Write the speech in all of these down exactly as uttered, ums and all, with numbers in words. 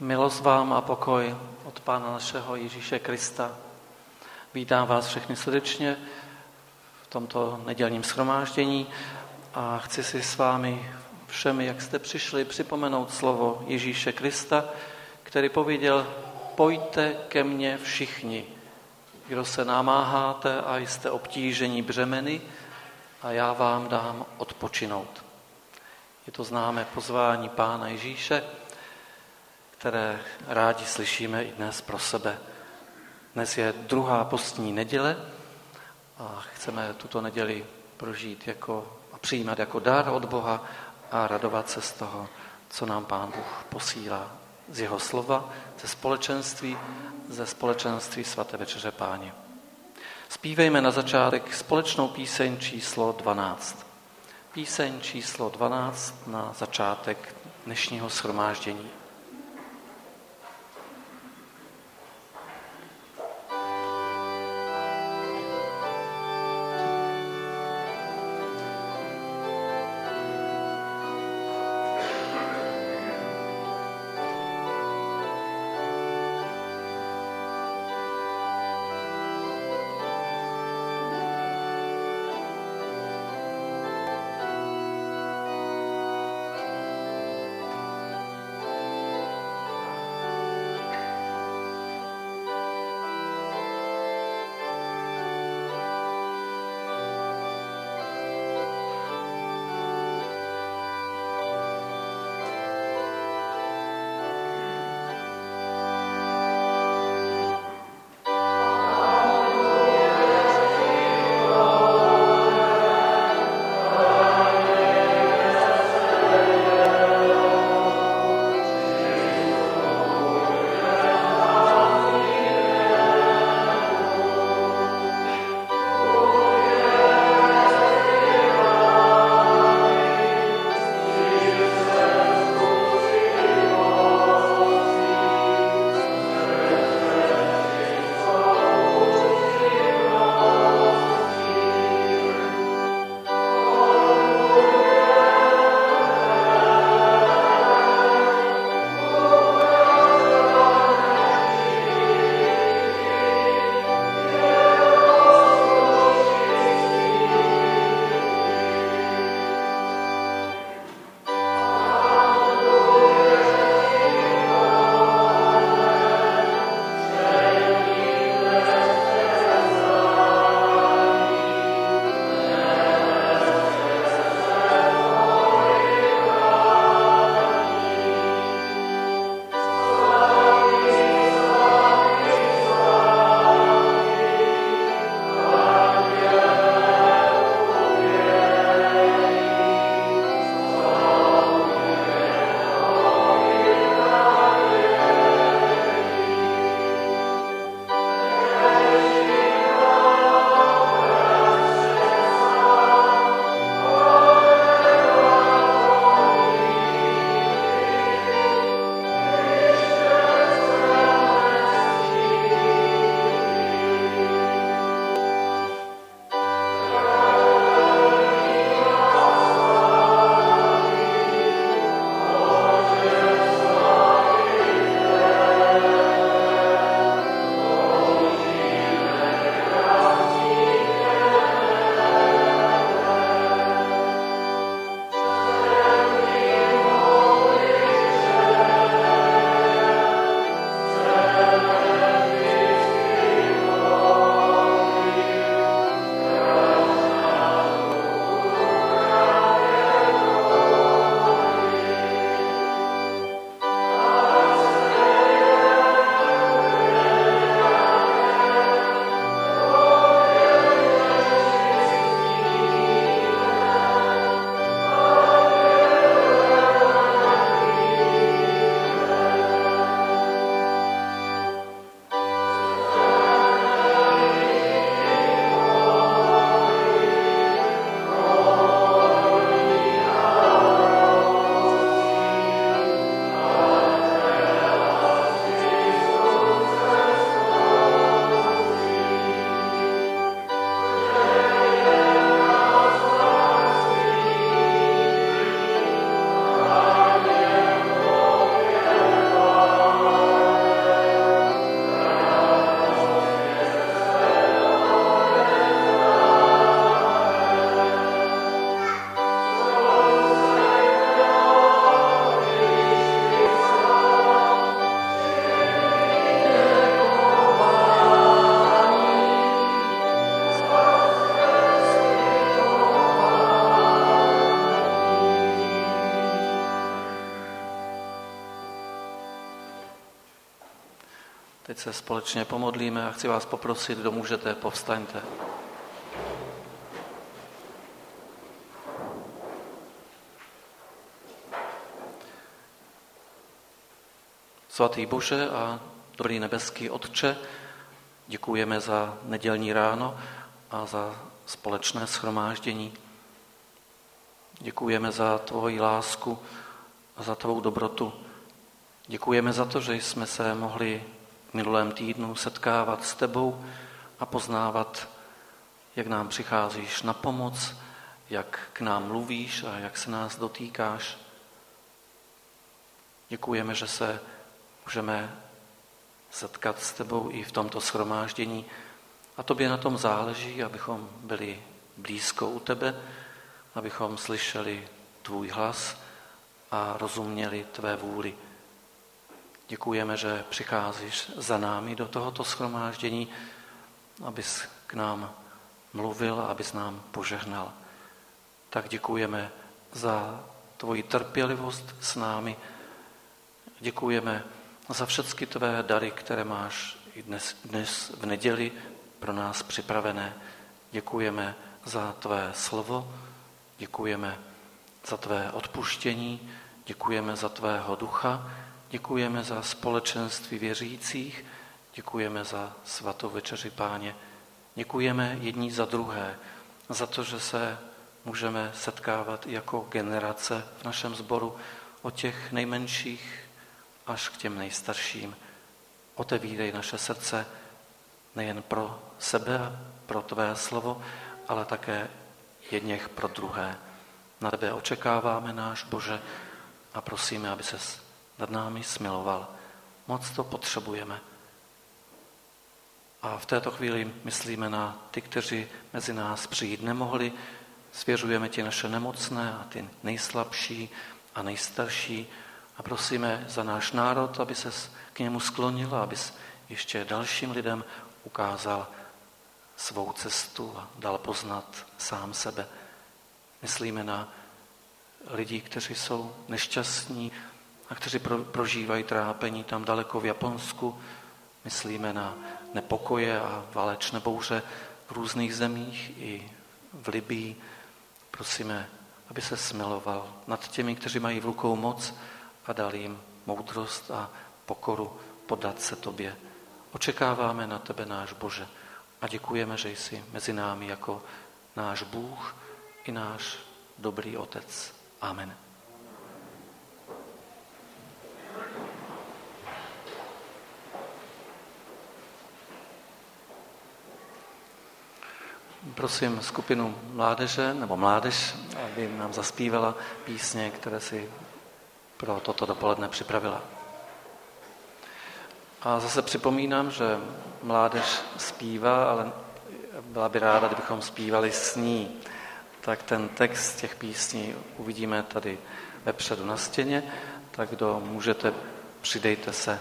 Milost vám a pokoj od Pána našeho Ježíše Krista. Vítám vás všechny srdečně v tomto nedělním shromáždění a chci si s vámi všemi, jak jste přišli, připomenout slovo Ježíše Krista, který pověděl: pojďte ke mně všichni, kdo se namáháte a jste obtížení břemeny, a já vám dám odpočinout. Je to známé pozvání Pána Ježíše, které rádi slyšíme i dnes pro sebe. Dnes je druhá postní neděle a chceme tuto neděli prožít jako, a přijímat jako dar od Boha a radovat se z toho, co nám Pán Bůh posílá z jeho slova, ze společenství, ze společenství svaté večeře Páně. Zpívejme na začátek společnou píseň číslo dvanáct. Píseň číslo dvanáct na začátek dnešního shromáždění. Thank you. Teď se společně pomodlíme a chci vás poprosit, kdo můžete, povstaňte. Svatý Bože a dobrý nebeský Otče, děkujeme za nedělní ráno a za společné shromáždění. Děkujeme za tvoji lásku a za tvou dobrotu. Děkujeme za to, že jsme se mohli v minulém týdnu setkávat s tebou a poznávat, jak nám přicházíš na pomoc, jak k nám mluvíš a jak se nás dotýkáš. Děkujeme, že se můžeme setkat s tebou i v tomto shromáždění a tobě na tom záleží, abychom byli blízko u tebe, abychom slyšeli tvůj hlas a rozuměli tvé vůli. Děkujeme, že přicházíš za námi do tohoto shromáždění, abys k nám mluvil a abys nám požehnal. Tak děkujeme za tvoji trpělivost s námi. Děkujeme za všechny tvé dary, které máš i dnes, dnes v neděli pro nás připravené. Děkujeme za tvé slovo, děkujeme za tvé odpuštění, děkujeme za tvého ducha, děkujeme za společenství věřících, děkujeme za svatou večeři Páně. Děkujeme jedni za druhé, za to, že se můžeme setkávat jako generace v našem sboru od těch nejmenších až k těm nejstarším. Otevírej naše srdce nejen pro sebe, pro tvé slovo, ale také jedněch pro druhé. Na tebe očekáváme, náš Bože, a prosíme, aby ses nad námi smiloval. Moc to potřebujeme. A v této chvíli myslíme na ty, kteří mezi nás přijít nemohli. Svěřujeme ti naše nemocné a ty nejslabší a nejstarší. A prosíme za náš národ, aby ses k němu sklonil a abys ještě dalším lidem ukázal svou cestu a dal poznat sám sebe. Myslíme na lidi, kteří jsou nešťastní a kteří pro, prožívají trápení tam daleko v Japonsku. Myslíme na nepokoje a válečné bouře v různých zemích i v Libyi. Prosíme, aby se smiloval nad těmi, kteří mají v rukou moc a dal jim moudrost a pokoru podat se tobě. Očekáváme na tebe, náš Bože, a děkujeme, že jsi mezi námi jako náš Bůh i náš dobrý Otec. Amen. Prosím skupinu mládeže nebo mládež, aby nám zaspívala písně, které si pro toto dopoledne připravila. A zase připomínám, že mládež zpívá, ale byla by ráda, kdybychom zpívali s ní. Tak ten text těch písní uvidíme tady vepředu na stěně, tak kdo můžete, přidejte se.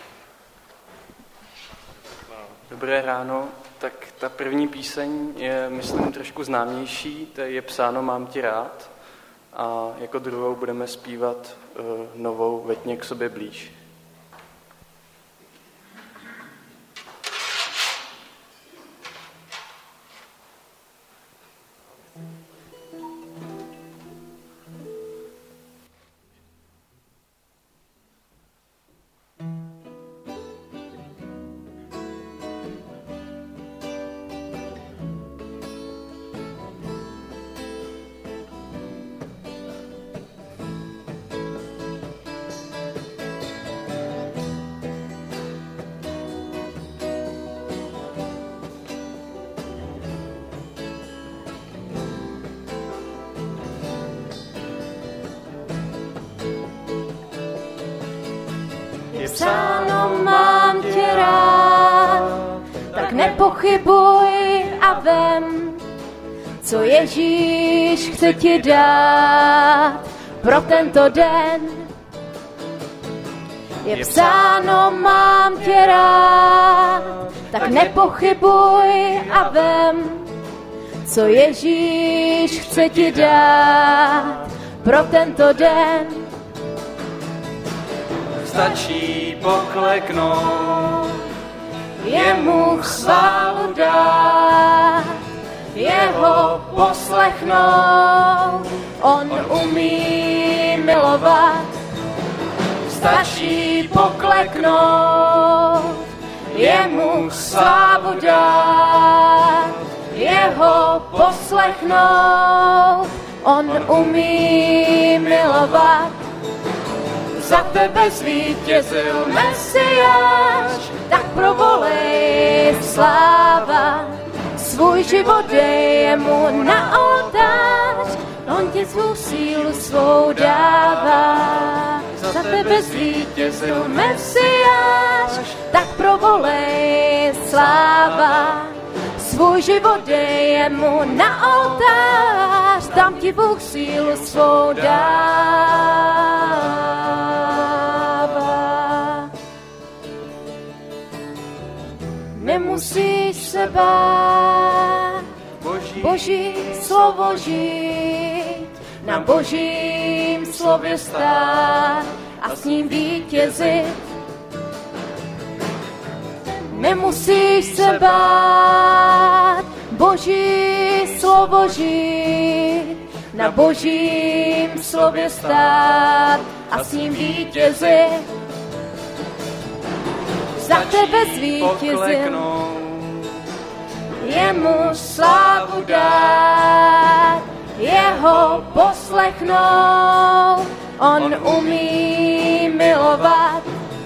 Dobré ráno, tak ta první píseň je, myslím, trošku známější, to je Psáno mám tě rád, a jako druhou budeme zpívat uh, novou Veď mě k sobě blíž. Psáno mám tě rád, tak nepochybuj a vem, co Ježíš chce ti dát pro tento den. Je psáno mám tě rád, tak nepochybuj a vem, co Ježíš chce ti dát pro tento den. Stačí pokleknout jemu chválu dát, jeho poslechnout, on umí milovat, stačí pokleknout, jemu slávu dát, jeho poslechnout, on umí milovat. Za tebe zvítězil Mesiáš, tak provolej sláva, svůj život dej jemu na oltář, on ti svou sílu svou dává. Za tebe zvítězil Mesiáš, tak provolej sláva, svůj život dej jemu na oltář, tam ti Bůh sílu svou dává. Nemusíš se bát, Boží, Boží slovo žít, na Božím slově stát a s ním vítězit. Nemusíš se bát, Boží slovo žít, na Božím slově stát a s ním vítězit. Za tebe zvítězil, jemu slávu dát, jeho poslechnout, on umí milovat,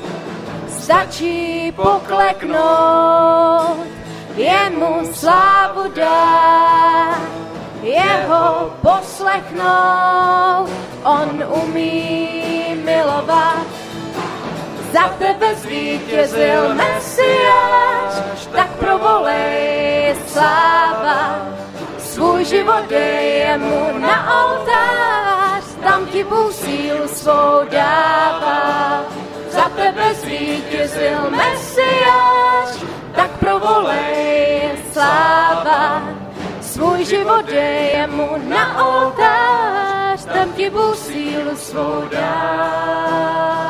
stačí pokleknout, jemu slávu dát, jeho poslechnout, on umí milovat. Za tebe zvítězil Mesiáš, tak provolej sláva, svůj život dej jemu na oltář, tam ti Bůh sílu svou dává. Za tebe zvítězil Mesiáš, tak provolej sláva, svůj život dej jemu na oltář, tam ti Bůh sílu svou dává.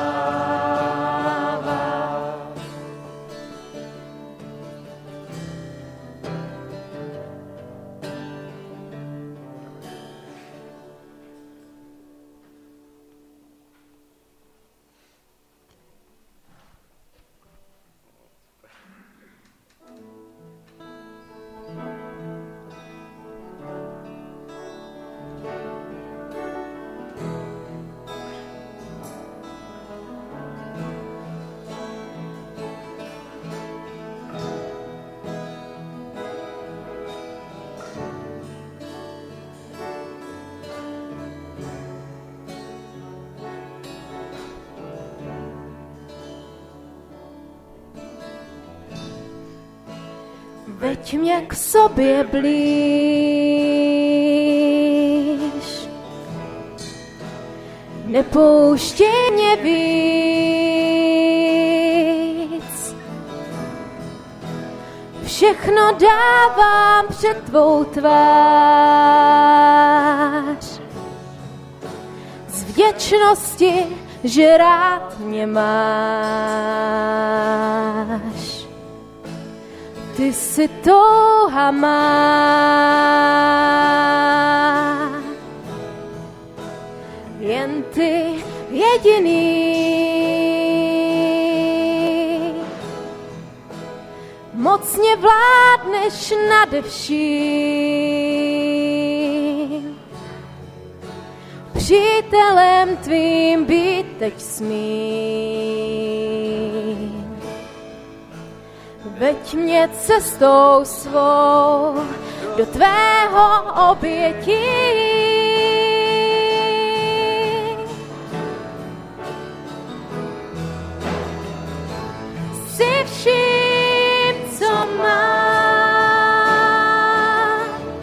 Veď mě k sobě blíž, nepouštěj mě víc, všechno dávám před tvou tvář, z vděčnosti, že rád mě máš. Ty si touha má, jen ty jediný. Mocně vládneš nade vším, přítelem tvým být teď smím. Veď mě cestou svou do tvého obětí. Jsi vším, co mám,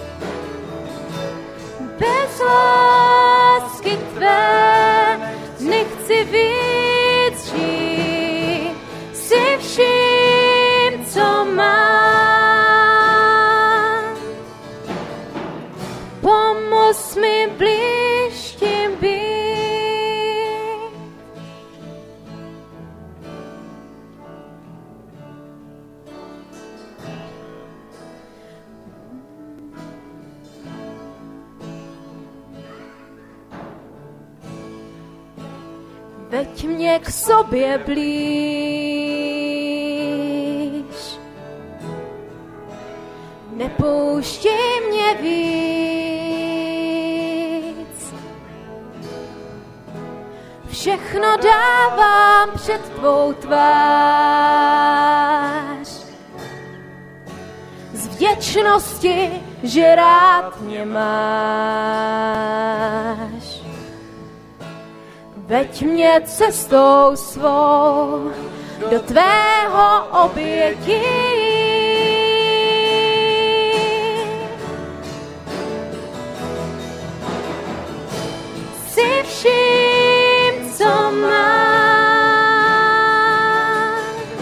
bez lásky tvé nechci víc žít. Jsi vším, co mám, pomoz mi blíž tím být. veď mě k sobě blíž. Nepouštěj mě víc, všechno dávám před tvou tvář. Z vděčnosti, že rád mě máš. Veď mě cestou svou do tvého obětí. Jsi vším, co mám,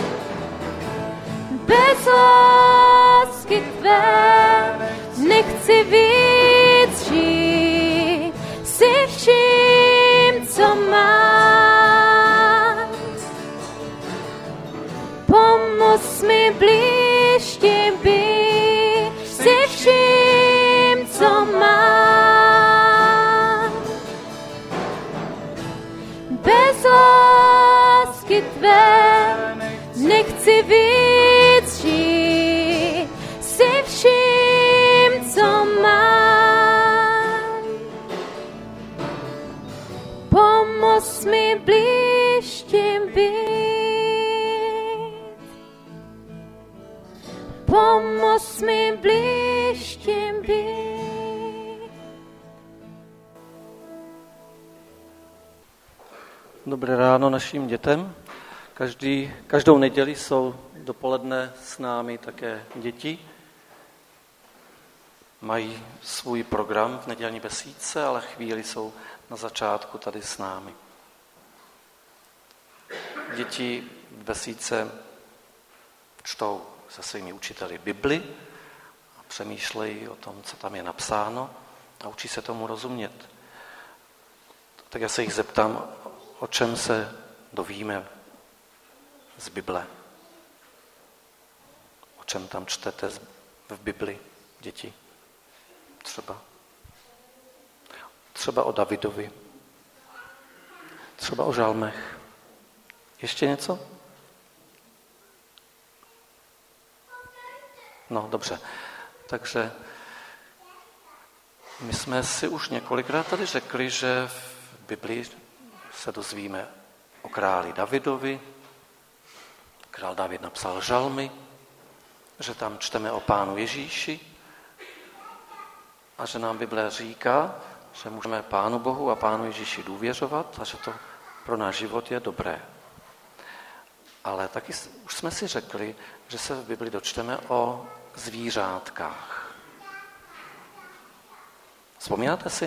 bez lásky tvé nechci víc žít. Jsi vším, co mám, pomoz mi blíž ti být. Jsi vším, co mám, bez lásky tvé nechci víc žít. Jsi vším, co mám, pomoz mi blíž tím být. Pomoz mi blíž tím být. Dobré ráno našim dětem. Každý, každou neděli jsou dopoledne s námi také děti. Mají svůj program v nedělní besídce, ale chvíli jsou na začátku tady s námi. Děti v besídce čtou se svými učiteli Bibli a přemýšlejí o tom, co tam je napsáno a učí se tomu rozumět. Tak já se jich zeptám, o čem se dovíme z Bible. O čem tam čtete v Bibli, děti? Třeba. Třeba o Davidovi. Třeba o žalmech. Ještě něco? No, dobře. Takže my jsme si už několikrát tady řekli, že v Biblii se dozvíme o králi Davidovi. Král David napsal žalmy, že tam čteme o Pánu Ježíši a že nám Bible říká, že můžeme Pánu Bohu a Pánu Ježíši důvěřovat a že to pro náš život je dobré. Ale taky už jsme si řekli, že se v Bibli dočteme o zvířátkách. Vzpomínáte si?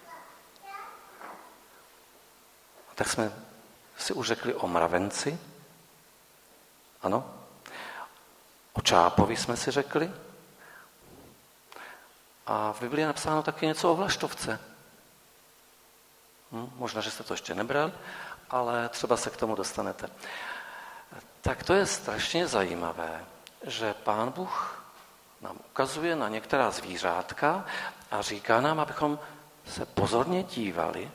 Tak jsme si už řekli o mravenci. Ano. O čápovi jsme si řekli. A v Biblii je napsáno taky něco o vlaštovce. Hm, možná, že jste to ještě nebrali, ale třeba se k tomu dostanete. Tak to je strašně zajímavé, že Pán Bůh nám ukazuje na některá zvířátka a říká nám, abychom se pozorně dívali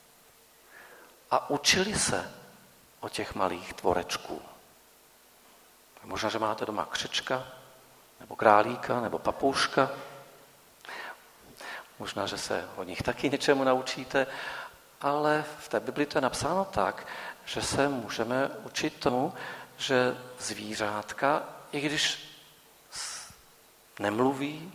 a učili se o těch malých tvorečků. Možná, že máte doma křečka, nebo králíka, nebo papouška. Možná, že se od nich taky něčemu naučíte, ale v té Bibli to je napsáno tak, že se můžeme učit tomu, že zvířátka, i když nemluví,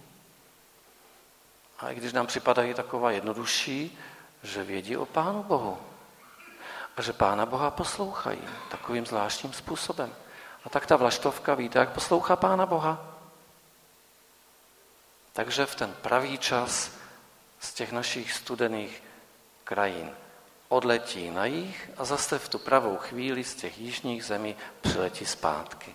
a i když nám připadají taková jednodušší, že vědí o Pánu Bohu. A že Pána Boha poslouchají takovým zvláštním způsobem. A tak ta vlaštovka, víte, jak poslouchá Pána Boha? Takže v ten pravý čas z těch našich studených krajin odletí na jih a zase v tu pravou chvíli z těch jižních zemí přiletí zpátky.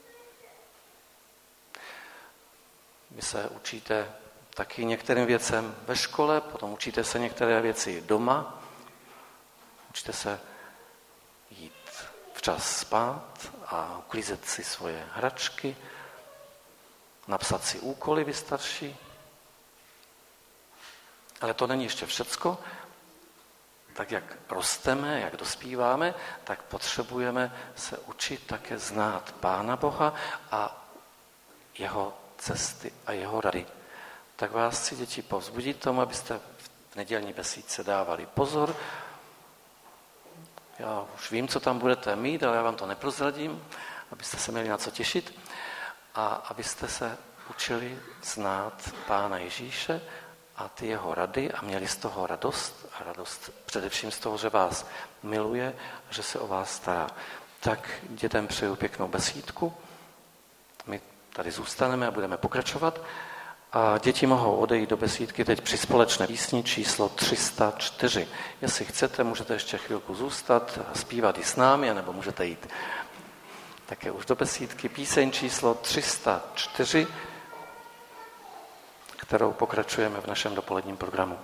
Vy se učíte taky některým věcem ve škole, potom učíte se některé věci doma, učíte se jít včas spát a uklízet si svoje hračky, napsat si úkoly, vy starší. Ale to není ještě všecko. tak jak rosteme, jak dospíváme, tak potřebujeme se učit také znát Pána Boha a jeho cesty a jeho rady. Tak vás chci, děti, povzbudit tomu, abyste v nedělní besídce dávali pozor. Já už vím, co tam budete mít, ale já vám to neprozradím, abyste se měli na co těšit a abyste se učili znát Pána Ježíše a ty jeho rady a měli z toho radost a radost především z toho, že vás miluje, že se o vás stará. Tak dětem přeju pěknou besídku. My tady zůstaneme a budeme pokračovat. A děti mohou odejít do besídky teď při společné písni číslo tři sta čtyři. Jestli chcete, můžete ještě chvilku zůstat a zpívat i s námi, nebo můžete jít také už do besídky. Píseň číslo tři sta čtyři, kterou pokračujeme v našem dopoledním programu.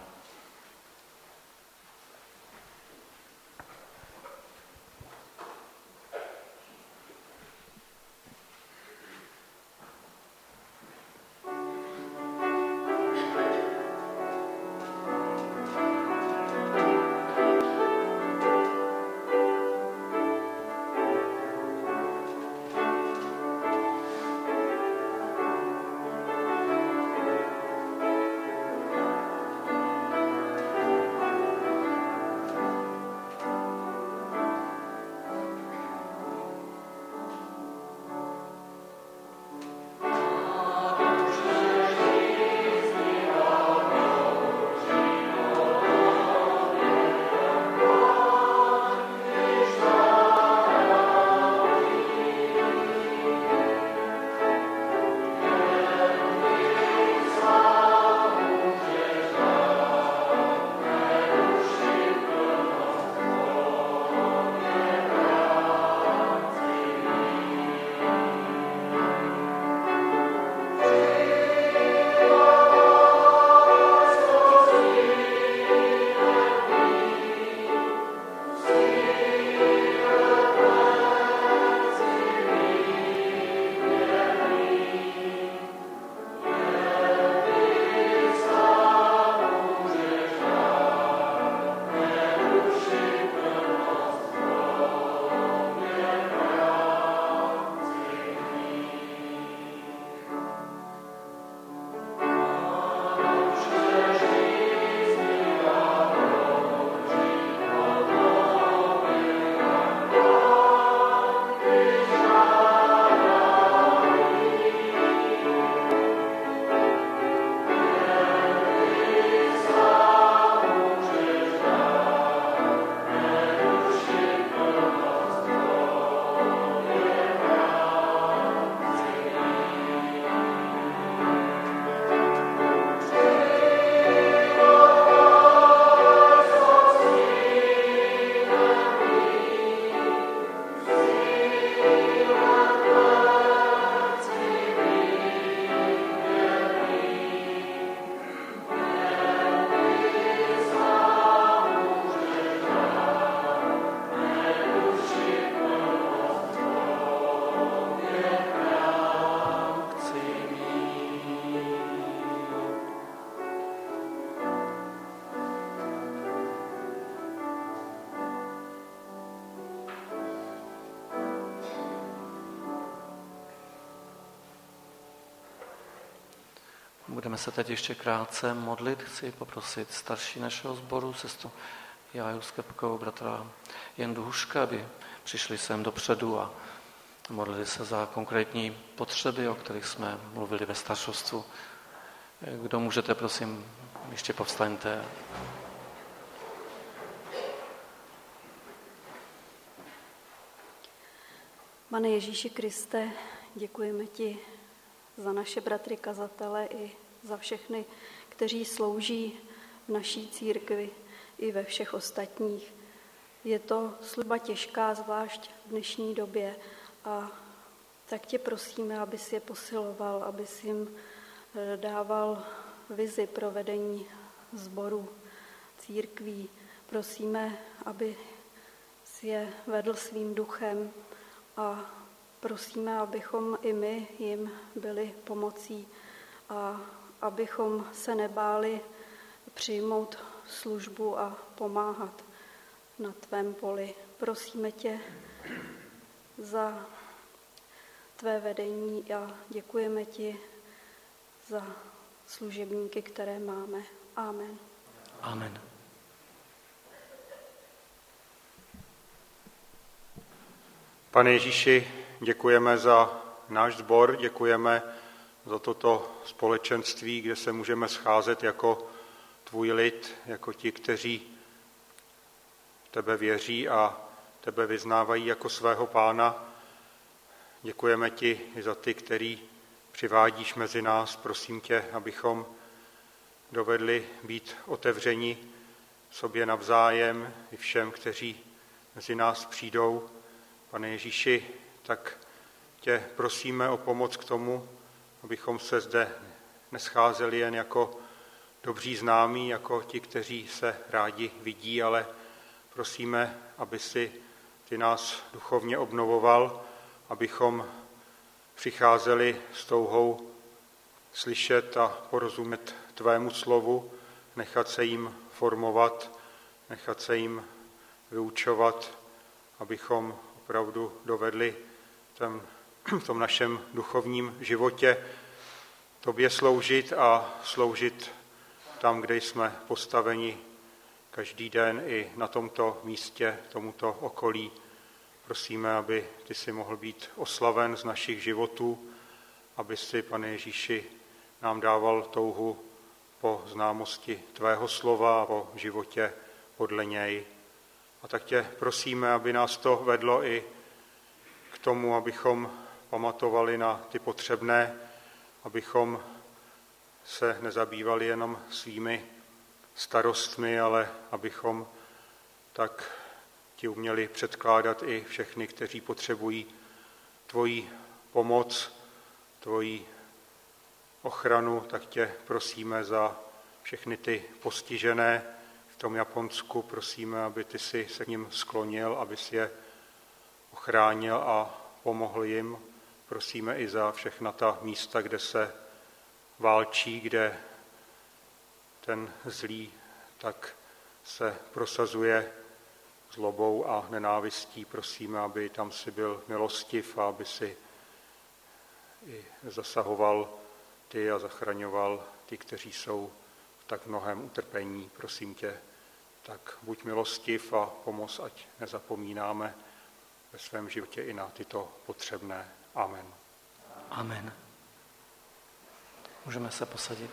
Budeme se teď ještě krátce modlit. Chci poprosit starší našeho sboru, sestru Jáju Skepkovou, bratra Jendu Huška, aby přišli sem dopředu a modlili se za konkrétní potřeby, o kterých jsme mluvili ve staršostvu. Kdo můžete, prosím, ještě povstaňte. Pane Ježíši Kriste, děkujeme ti za naše bratry kazatele i za všechny, kteří slouží v naší církvi i ve všech ostatních. Je to služba těžká, zvlášť v dnešní době, a tak tě prosíme, abys je posiloval, abys jim dával vizi pro vedení sboru církví. Prosíme, aby si je vedl svým duchem, a prosíme, abychom i my jim byli pomocí a abychom se nebáli přijmout službu a pomáhat. na tvém poli. Prosíme tě za tvé vedení a děkujeme ti za služebníky, které máme. Amen. Amen. Pane Ježíši, děkujeme za náš sbor, děkujeme za toto společenství, kde se můžeme scházet jako tvůj lid, jako ti, kteří tebe věří a tebe vyznávají jako svého pána. Děkujeme ti i za ty, který přivádíš mezi nás. Prosím tě, abychom dovedli být otevřeni sobě navzájem i všem, kteří mezi nás přijdou. Pane Ježíši, tak tě prosíme o pomoc k tomu, abychom se zde nescházeli jen jako dobří známí, jako ti, kteří se rádi vidí, ale prosíme, aby si ty nás duchovně obnovoval, abychom přicházeli s touhou slyšet a porozumět tvému slovu, nechat se jim formovat, nechat se jim vyučovat, abychom opravdu dovedli ten, v tom našem duchovním životě tobě sloužit a sloužit tam, kde jsme postaveni každý den i na tomto místě, tomuto okolí. Prosíme, aby ty si mohl být oslaven z našich životů, aby si, Pane Ježíši, nám dával touhu po známosti tvého slova a po životě podle něj. A tak tě prosíme, aby nás to vedlo i k tomu, abychom pamatovali na ty potřebné, abychom se nezabývali jenom svými starostmi, ale abychom tak ti uměli předkládat i všechny, kteří potřebují tvoji pomoc, tvoji ochranu, tak tě prosíme za všechny ty postižené v tom Japonsku. Prosíme, aby ty si se k nim sklonil, aby si je ochránil a pomohl jim. Prosíme i za všechna ta místa, kde se válčí, kde ten zlý tak se prosazuje zlobou a nenávistí. Prosíme, aby tam si byl milostiv a aby si i zasahoval ty a zachraňoval ty, kteří jsou v tak mnohém utrpení. Prosím tě, tak buď milostiv a pomoz, ať nezapomínáme ve svém životě i na tyto potřebné. Amen. Amen. Můžeme se posadit.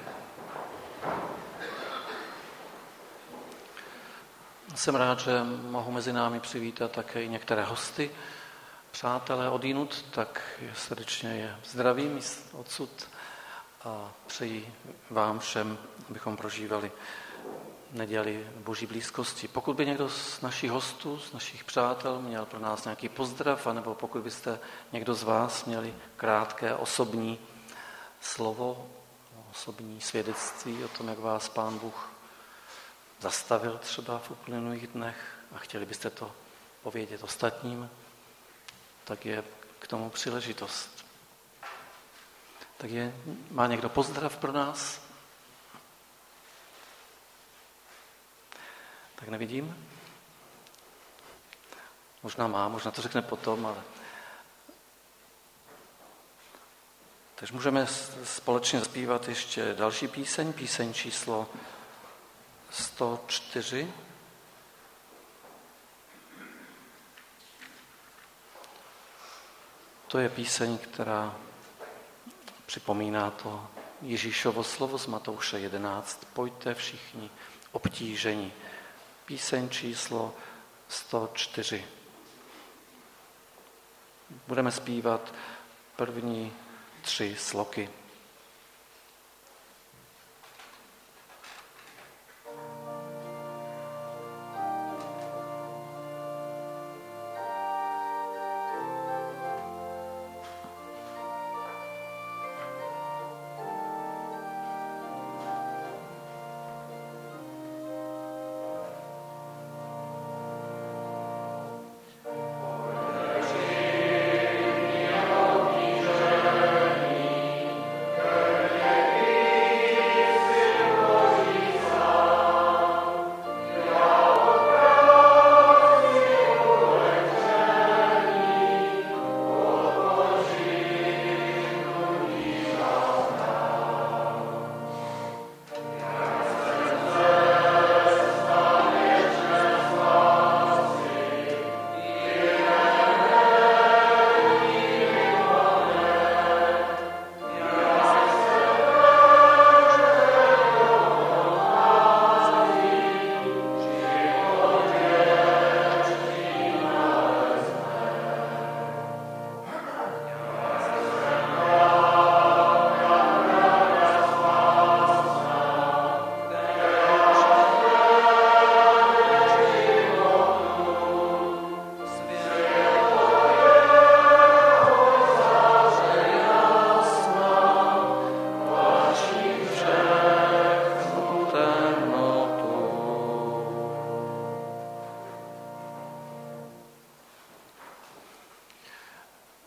Jsem rád, že mohu mezi námi přivítat také i některé hosty, přátelé odjinud, tak srdečně je zdravím odsud a přeji vám všem, abychom prožívali neděli Boží blízkosti. Pokud by někdo z našich hostů, z našich přátel měl pro nás nějaký pozdrav, anebo pokud byste někdo z vás měli krátké osobní slovo, osobní svědectví o tom, jak vás Pán Bůh zastavil třeba v uplynulých dnech a chtěli byste to povědět ostatním, tak je k tomu příležitost. Tak je, má někdo pozdrav pro nás? Tak nevidím. Možná má, možná to řekne potom, ale... Takže můžeme společně zpívat ještě další píseň, píseň číslo sto čtyři. To je píseň, která připomíná to Ježíšovo slovo z Matouše jedenáct. Pojďte všichni obtížení. Píseň číslo sto čtyři. Budeme zpívat první tři sloky. Thank you.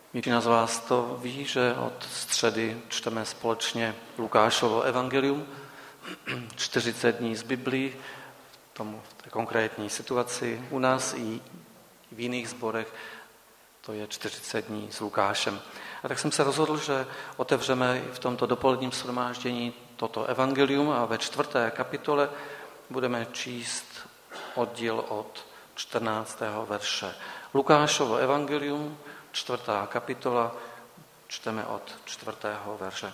Většina z vás to ví, že od středy čteme společně Lukášovo evangelium, čtyřicet dní z Biblii, tomu v té konkrétní situaci u nás i v jiných sborech, to je čtyřicet dní s Lukášem. A tak jsem se rozhodl, že otevřeme v tomto dopoledním shromáždění toto evangelium a ve čtvrté kapitole budeme číst oddíl od čtrnáctého verše. Lukášovo evangelium, čtvrtá kapitola, čteme od čtvrtého verše.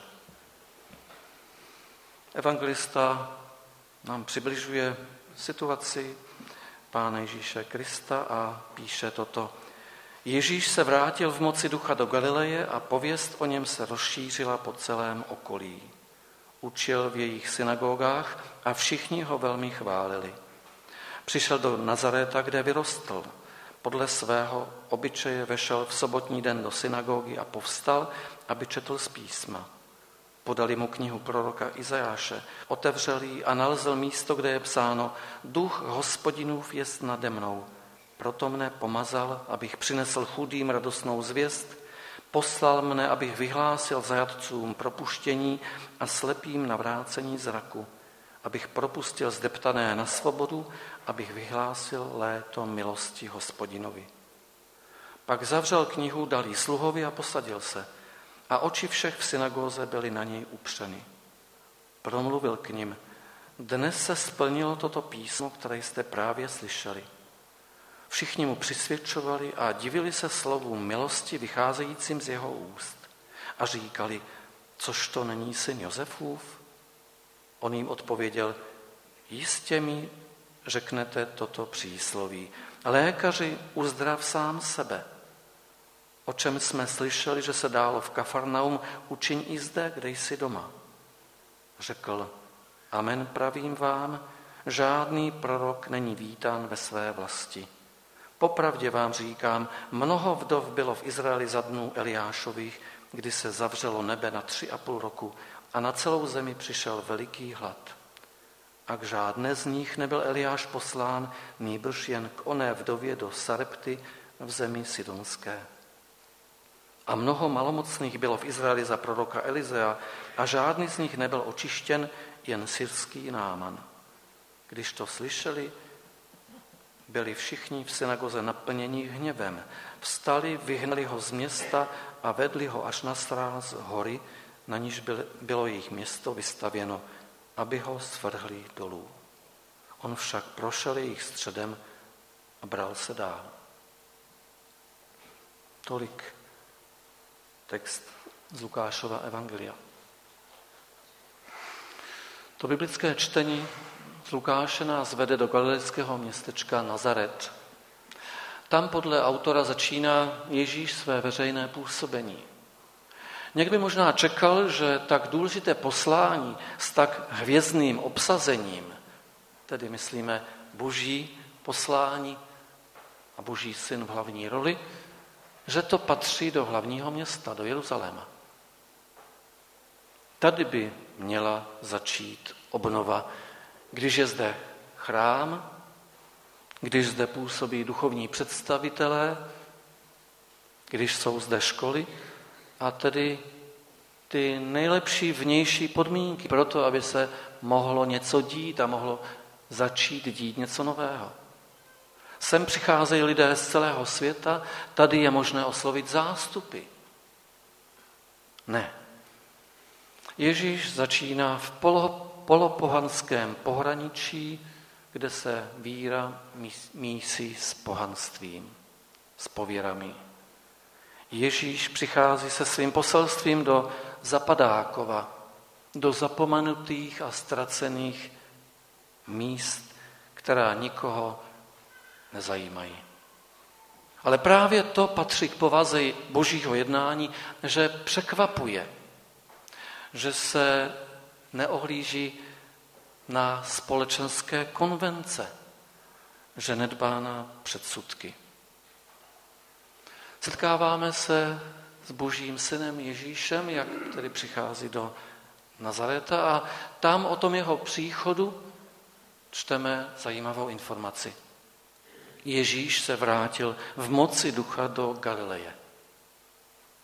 Evangelista nám přibližuje situaci Pána Ježíše Krista a píše toto. Ježíš se vrátil v moci ducha do Galileje a pověst o něm se rozšířila po celém okolí. Učil v jejich synagogách a všichni ho velmi chválili. Přišel do Nazaréta, kde vyrostl. Podle svého obyčeje vešel v sobotní den do synagogy a povstal, aby četl z písma. Podali mu knihu proroka Izajáše, otevřel ji a nalezl místo, kde je psáno: Duch Hospodinův jest nade mnou, proto mne pomazal, abych přinesl chudým radostnou zvěst, poslal mne, abych vyhlásil zajatcům propuštění a slepým navrácení zraku, abych propustil zdeptané na svobodu, abych vyhlásil léto milosti Hospodinovi. Pak zavřel knihu, dal jí sluhovi a posadil se. A oči všech v synagóze byly na něj upřeny. Promluvil k nim: Dnes se splnilo toto písmo, které jste právě slyšeli. Všichni mu přisvědčovali a divili se slovům milosti vycházejícím z jeho úst. A říkali: Což to není syn Josefův? On jim odpověděl: Jistě mi řeknete toto přísloví. Lékaři, uzdrav sám sebe. O čem jsme slyšeli, že se dálo v Kafarnaum, učiň i zde, kde jsi doma. Řekl: Amen, pravím vám, žádný prorok není vítán ve své vlasti. Popravdě vám říkám, mnoho vdov bylo v Izraeli za dnů Eliášových, kdy se zavřelo nebe na tři a půl roku a na celou zemi přišel veliký hlad. A k žádné z nich nebyl Eliáš poslán, nýbrž jen k oné vdově do Sarepty v zemi Sidonské. A mnoho malomocných bylo v Izraeli za proroka Elizea a žádný z nich nebyl očištěn, jen syrský Náman. Když to slyšeli, byli všichni v synagoze naplněni hněvem. Vstali, vyhnali ho z města a vedli ho až na sráz hory, na níž bylo jejich město vystavěno, aby ho svrhli dolů. On však prošel jejich středem a bral se dál. Tolik text z Lukášova evangelia. To biblické čtení z Lukáše nás vede do galilejského městečka Nazaret. Tam podle autora začíná Ježíš své veřejné působení. Někdo by možná čekal, že tak důležité poslání s tak hvězdným obsazením, tedy myslíme boží poslání a boží syn v hlavní roli, že to patří do hlavního města, do Jeruzaléma. Tady by měla začít obnova, když je zde chrám, když zde působí duchovní představitelé, když jsou zde školy a tedy ty nejlepší vnější podmínky pro to, aby se mohlo něco dít a mohlo začít dít něco nového. Sem přicházejí lidé z celého světa, tady je možné oslovit zástupy. Ne. Ježíš začíná v polo, polopohanském pohraničí, kde se víra mísí s pohanstvím, s pověrami. Ježíš přichází se svým poselstvím do Zapadákova, do zapomenutých a ztracených míst, která nikoho nezajímají. Ale právě to patří k povaze božího jednání, že překvapuje, že se neohlíží na společenské konvence, že nedbá na předsudky. Setkáváme se s božím synem Ježíšem, jak tedy přichází do Nazaréta a tam o tom jeho příchodu čteme zajímavou informaci. Ježíš se vrátil v moci ducha do Galileje.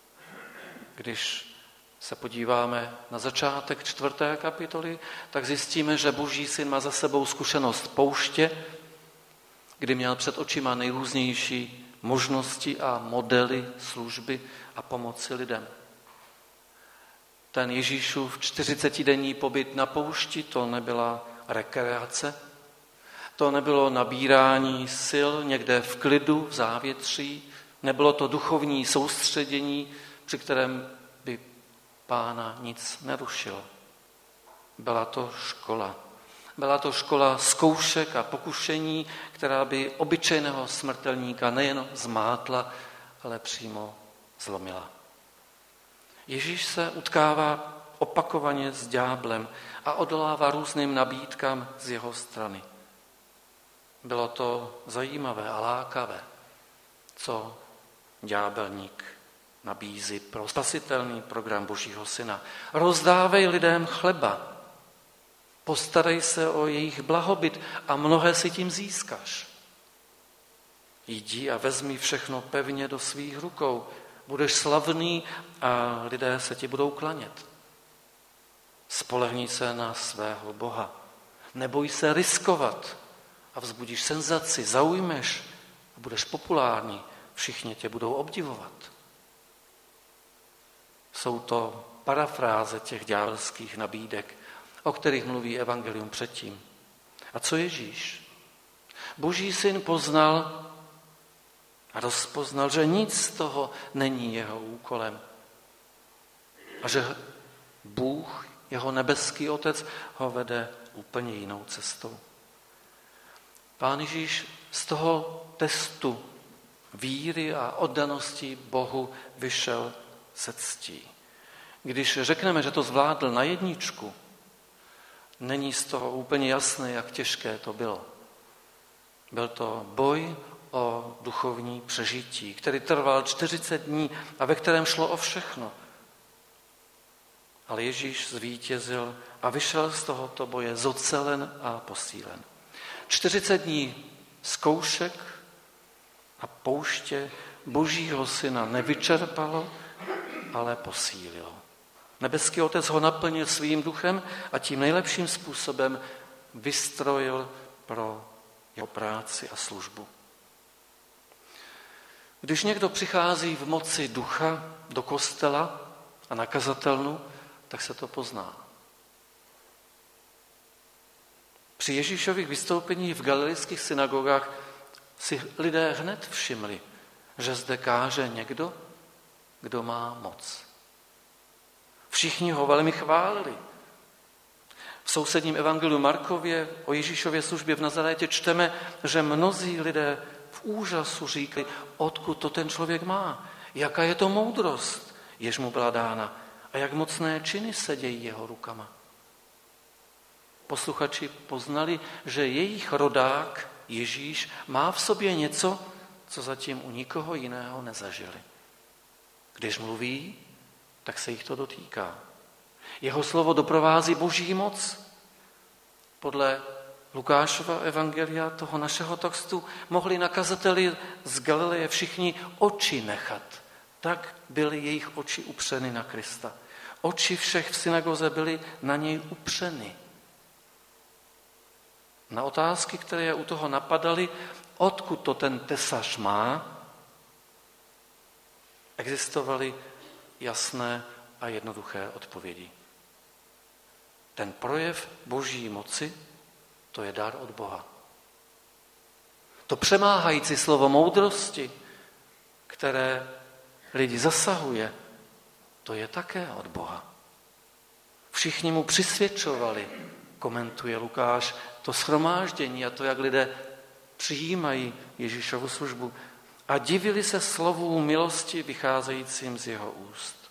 Když se podíváme na začátek čtvrté kapitoly, tak zjistíme, že Boží syn má za sebou zkušenost pouště, kdy měl před očima nejrůznější možnosti a modely služby a pomoci lidem. Ten Ježíšův čtyřicetidenní pobyt na poušti, to nebyla rekreace, to nebylo nabírání sil někde v klidu, v závětří, nebylo to duchovní soustředění, při kterém by Pána nic nerušilo. Byla to škola. Byla to škola zkoušek a pokušení, která by obyčejného smrtelníka nejen zmátla, ale přímo zlomila. Ježíš se utkává opakovaně s ďáblem a odolává různým nabídkám z jeho strany. Bylo to zajímavé a lákavé, co ďábelník nabízí pro spasitelný program Božího syna. Rozdávej lidem chleba, postarej se o jejich blahobyt a mnohé si tím získáš. Jdi a vezmi všechno pevně do svých rukou, budeš slavný a lidé se ti budou klanět. Spolehni se na svého Boha, neboj se riskovat a vzbudíš senzaci, zaujmeš a budeš populární, všichni tě budou obdivovat. Jsou to parafráze těch ďábelských nabídek, o kterých mluví evangelium předtím. A co Ježíš? Boží syn poznal a rozpoznal, že nic z toho není jeho úkolem. A že Bůh, jeho nebeský otec, ho vede úplně jinou cestou. Pán Ježíš z toho testu víry a oddanosti Bohu vyšel se ctí. Když řekneme, že to zvládl na jedničku, není z toho úplně jasné, jak těžké to bylo. Byl to boj o duchovní přežití, který trval čtyřicet dní a ve kterém šlo o všechno. Ale Ježíš zvítězil a vyšel z tohoto boje zocelen a posílen. čtyřicet dní zkoušek a pouště Božího syna nevyčerpalo, ale posílilo. Nebeský otec ho naplnil svým duchem a tím nejlepším způsobem vystrojil pro jeho práci a službu. Když někdo přichází v moci ducha do kostela a na kazatelnu, tak se to pozná. Při Ježíšových vystoupeních v galilejských synagogách si lidé hned všimli, že zde káže někdo, kdo má moc. Všichni ho velmi chválili. V sousedním evangeliu Markově o Ježíšově službě v Nazarétě čteme, že mnozí lidé v úžasu říkali, odkud to ten člověk má, jaká je to moudrost, jež mu byla dána a jak mocné činy se dějí jeho rukama. Posluchači poznali, že jejich rodák Ježíš má v sobě něco, co zatím u nikoho jiného nezažili. Když mluví, tak se jich to dotýká. Jeho slovo doprovází Boží moc. Podle Lukášova evangelia, toho našeho textu, mohli na kazateli z Galileje všichni oči nechat. Tak byly jejich oči upřeny na Krista. Oči všech v synagoze byly na něj upřeny. Na otázky, které je u toho napadaly, odkud to ten tesař má, existovaly jasné a jednoduché odpovědi. Ten projev Boží moci, to je dar od Boha. To přemáhající slovo moudrosti, které lidi zasahuje, to je také od Boha. Všichni mu přisvědčovali, komentuje Lukáš, to shromáždění a to, jak lidé přijímají Ježíšovu službu a divili se slovům milosti vycházejícím z jeho úst.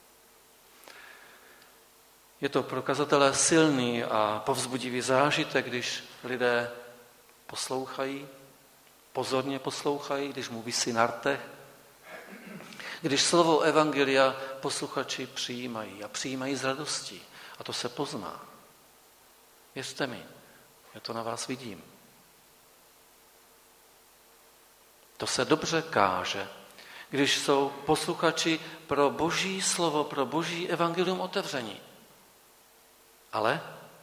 Je to pro kazatele silný a povzbudivý zážitek, když lidé poslouchají, pozorně poslouchají, když mu visí na rtech, když slovo evangelia posluchači přijímají a přijímají s radostí. A to se pozná. Věřte mi, já to na vás vidím. To se dobře káže, když jsou posluchači pro Boží slovo, pro Boží evangelium otevření. Ale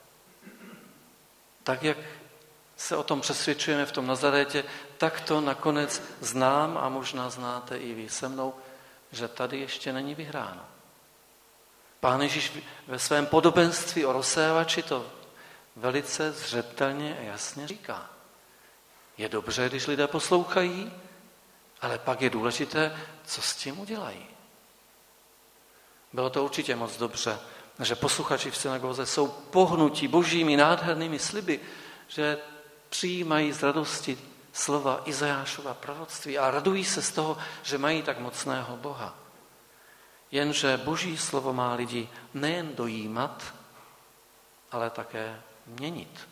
tak, jak se o tom přesvědčujeme v tom Nazarétě, tak to nakonec znám a možná znáte i vy se mnou, že tady ještě není vyhráno. Pán Ježíš ve svém podobenství o rozsévači to velice zřetelně a jasně říká. Je dobře, když lidé poslouchají, ale pak je důležité, co s tím udělají. Bylo to určitě moc dobře, že posluchači v synagoze jsou pohnutí božími nádhernými sliby, že přijímají z radosti slova Izajášova proroctví a radují se z toho, že mají tak mocného Boha. Jenže Boží slovo má lidi nejen dojímat, ale také měnit.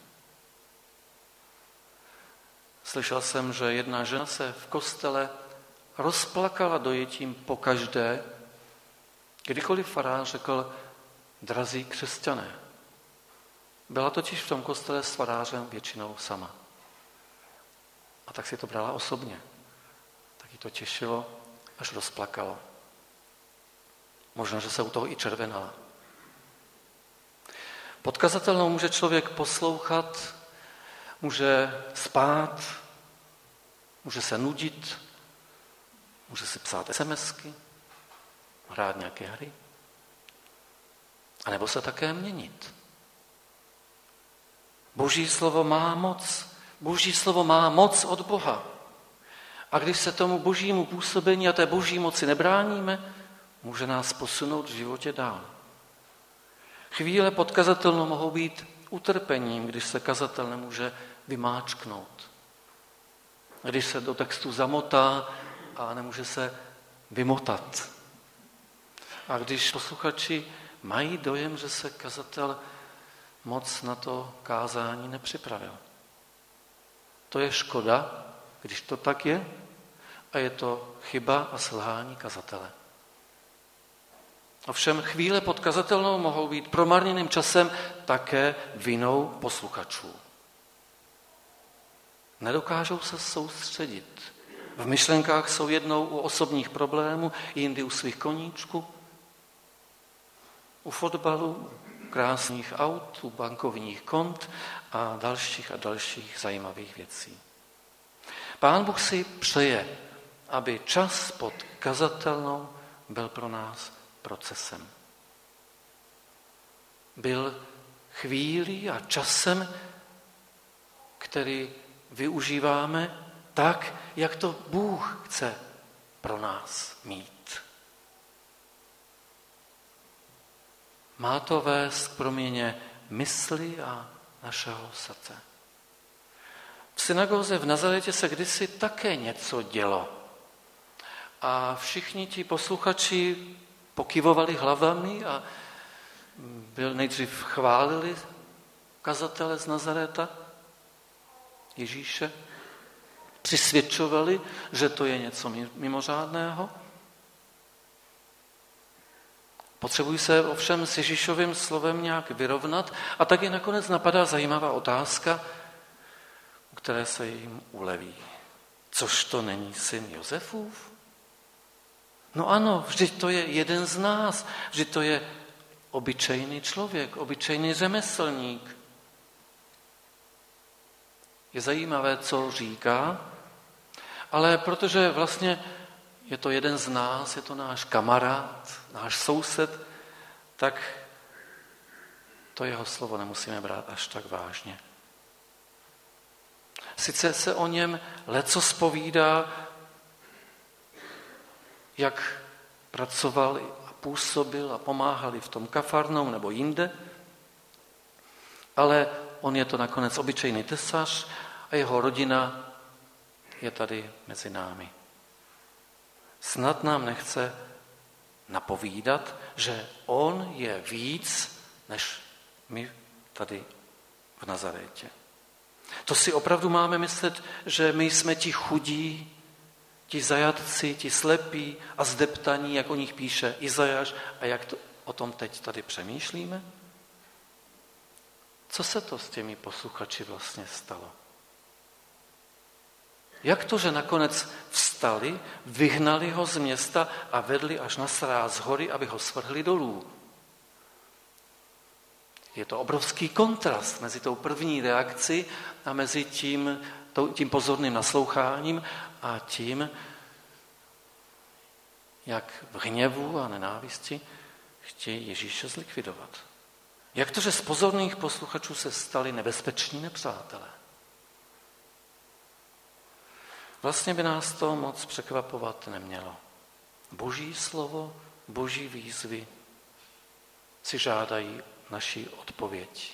Slyšel jsem, že jedna žena se v kostele rozplakala dojetím pokaždé, kdykoliv farář řekl drazí křesťané. Byla totiž v tom kostele s farářem většinou sama. A tak si to brala osobně. Tak jí to těšilo, až rozplakalo. Možná, že se u toho i červenala. Pod kazatelnou může člověk poslouchat, může spát, může se nudit, může si psát SMSky, hrát nějaké hry, anebo se také měnit. Boží slovo má moc. Boží slovo má moc od Boha. A když se tomu božímu působení a té boží moci nebráníme, může nás posunout v životě dál. Chvíle pod kazatelnou mohou být utrpením, když se kazatel nemůže vymáčknout. Když se do textu zamotá a nemůže se vymotat. A když posluchači mají dojem, že se kazatel moc na to kázání nepřipravil. To je škoda, když to tak je, a je to chyba a selhání kazatele. Ovšem chvíle pod kazatelnou mohou být promarněným časem také vinou posluchačů. Nedokážou se soustředit. V myšlenkách jsou jednou u osobních problémů, jindy u svých koníčků, u fotbalu, krásných aut, u bankovních kont a dalších a dalších zajímavých věcí. Pán Bůh si přeje, aby čas pod kazatelnou byl pro nás procesem. Byl chvílí a časem, který využíváme tak, jak to Bůh chce pro nás mít. Má to vést k proměně mysli a našeho srdce. V synagóze v Nazaretě se kdysi také něco dělo. A všichni ti posluchači pokyvovali hlavami a byl nejdřív chválili kazatele z Nazareta, Ježíše, přisvědčovali, že to je něco mimořádného. Potřebují se ovšem s Ježíšovým slovem nějak vyrovnat a tak je nakonec napadá zajímavá otázka, u které se jim uleví. Což to není syn Josefův? No ano, vždyť to je jeden z nás, vždyť to je obyčejný člověk, obyčejný řemeslník. Je zajímavé, co říká, ale protože vlastně je to jeden z nás, je to náš kamarád, náš soused, tak to jeho slovo nemusíme brát až tak vážně. Sice se o něm leco zpovídá, jak pracoval a působil a pomáhali v tom Kafarnaum nebo jinde, ale on je to nakonec obyčejný tesař a jeho rodina je tady mezi námi. Snad nám nechce napovídat, že on je víc, než my tady v Nazarétě. To si opravdu máme myslet, že my jsme ti chudí, ti zajatci, ti slepí a zdeptaní, jak o nich píše Izajáš a jak to, o tom teď tady přemýšlíme? Co se to s těmi posluchači vlastně stalo? Jak to, že nakonec vstali, vyhnali ho z města a vedli až na sráz hory, aby ho svrhli dolů? Je to obrovský kontrast mezi tou první reakcí a mezi tím, tím pozorným nasloucháním a tím, jak v hněvu a nenávisti chtějí Ježíše zlikvidovat. Jak to, že z pozorných posluchačů se stali nebezpeční nepřátelé? Vlastně by nás to moc překvapovat nemělo. Boží slovo, boží výzvy si žádají naši odpověď.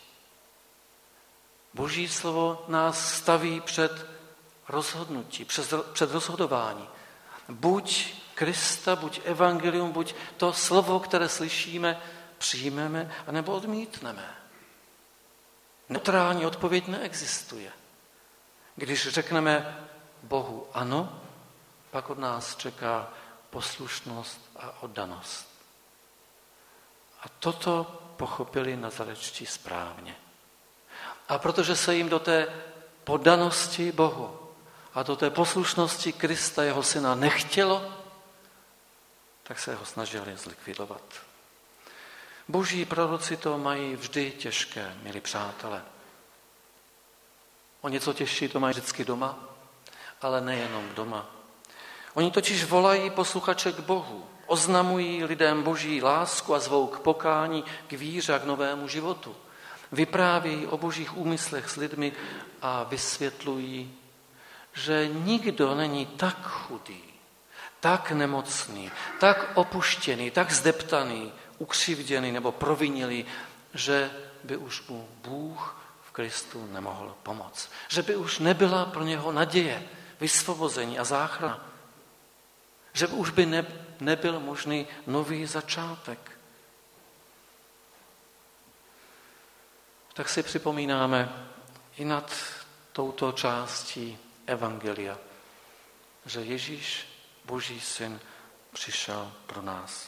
Boží slovo nás staví před rozhodnutí, před rozhodování. Buď Krista, buď evangelium, buď to slovo, které slyšíme, přijmeme, anebo odmítneme. Neutrální odpověď neexistuje. Když řekneme Bohu ano, pak od nás čeká poslušnost a oddanost. A toto pochopili Nazarečtí správně. A protože se jim do té poddanosti Bohu a do té poslušnosti Krista, jeho syna, nechtělo, tak se ho snažili zlikvidovat. Boží proroci to mají vždy těžké, milí přátelé. O něco těžší to mají vždycky doma, ale nejenom doma. Oni totiž volají posluchače k Bohu, oznamují lidem boží lásku a zvou k pokání, k víře a k novému životu. Vyprávějí o božích úmyslech s lidmi a vysvětlují, že nikdo není tak chudý, tak nemocný, tak opuštěný, tak zdeptaný, ukřivděný nebo provinilý, že by už mu Bůh v Kristu nemohl pomoct. Že by už nebyla pro něho naděje, vysvobození a záchrana. Že už by ne, nebyl možný nový začátek. Tak si připomínáme i nad touto částí evangelia, že Ježíš, Boží syn, přišel pro nás.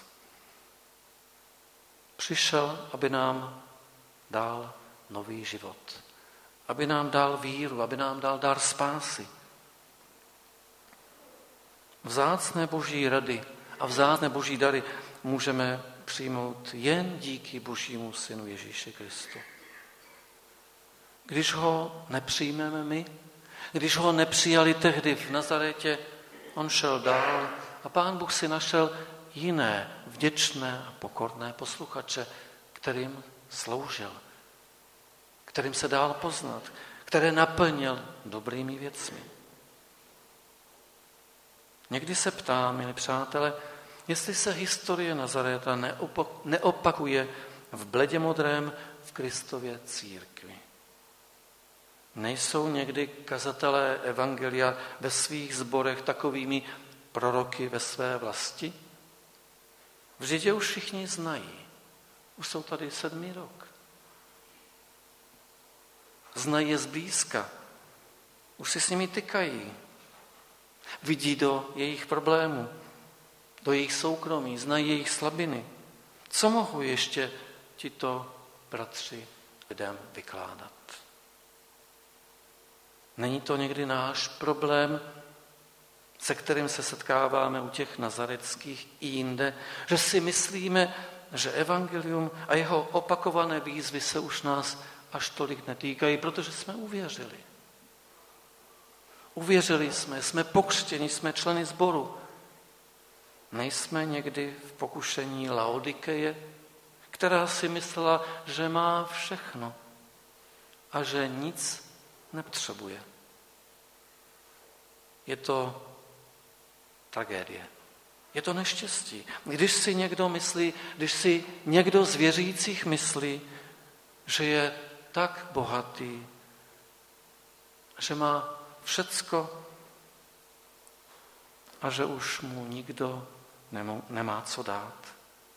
Přišel, aby nám dal nový život, aby nám dal víru, aby nám dal dar spásy. Vzácné boží rady a vzácné boží dary můžeme přijmout jen díky Božímu synu Ježíši Kristu. Když ho nepřijmeme my, když ho nepřijali tehdy v Nazaretě, on šel dál a Pán Bůh si našel jiné vděčné a pokorné posluchače, kterým sloužil, kterým se dál poznat, které naplnil dobrými věcmi. Někdy se ptám, milí přátelé, jestli se historie Nazareta neopakuje v bledě modrém v Kristově církvi. Nejsou někdy kazatelé evangelia ve svých sborech takovými proroky ve své vlasti? Vždyť je už všichni znají. Už jsou tady sedmý rok. Znají je zblízka. Už si s nimi tykají. Vidí do jejich problémů, do jejich soukromí, znají jejich slabiny. Co mohou ještě tito bratři lidem vykládat? Není to někdy náš problém, se kterým se setkáváme u těch nazareckých i jinde, že si myslíme, že evangelium a jeho opakované výzvy se už nás až tolik netýkají, protože jsme uvěřili. Uvěřili jsme, jsme pokřtěni, jsme členy sboru. Nejsme někdy v pokušení Laodikeje, která si myslela, že má všechno a že nic nepotřebuje. Je to tragédie. Je to neštěstí. Když si někdo myslí, když si někdo z věřících myslí, že je tak bohatý, že má všecko a že už mu nikdo nemá co dát.